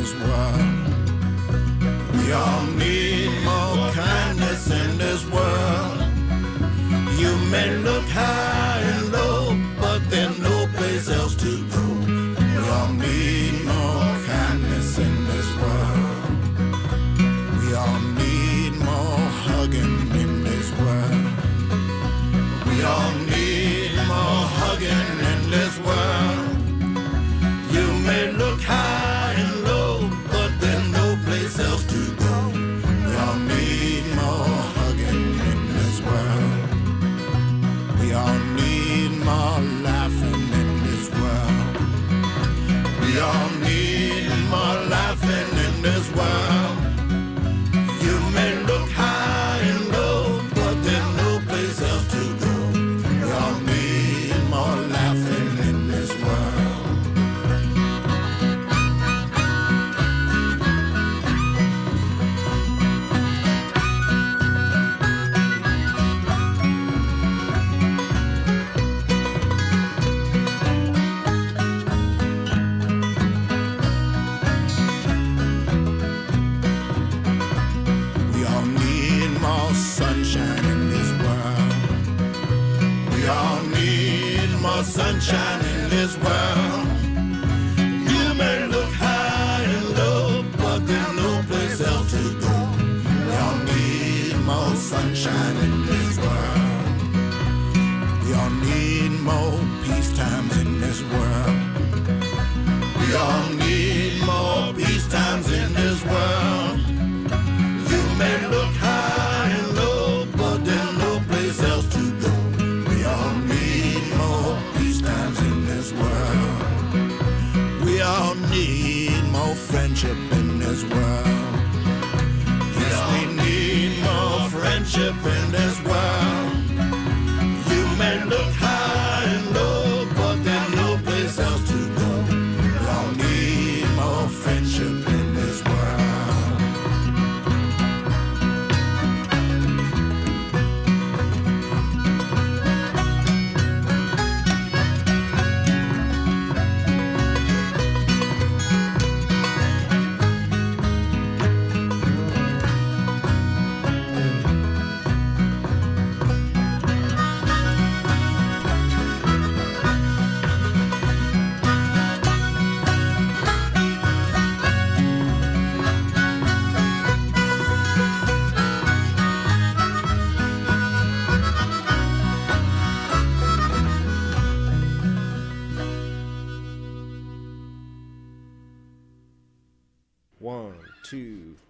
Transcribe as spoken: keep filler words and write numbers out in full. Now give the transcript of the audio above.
this world. We all need more kindness in this world. You may look high and low, but there's no place else to go. We all need more kindness in this world. We all need more hugging in this world. We all need more hugging in this world. You may look high and low, but there's no place else to go. We all need more hugging in this world. We all need more laughing in this world. We all need more laughing in this world. You may look high and low, but there's no place else to go. We all need more laughing in this world. Sunshine in this world. We all need more sunshine in this world. You may look high and low, but there's no place else to go. We all need more sunshine in this world. We all need more peace times in this world. We all need more peace times in this world. You may look high and low, but there's no place else to go. We all need more peace times in this world. We all need more friendship in this world. Yes, we need more friendship in this world. You may look high and low, but there's no place else to go. We all need more friendship in this world. One, two,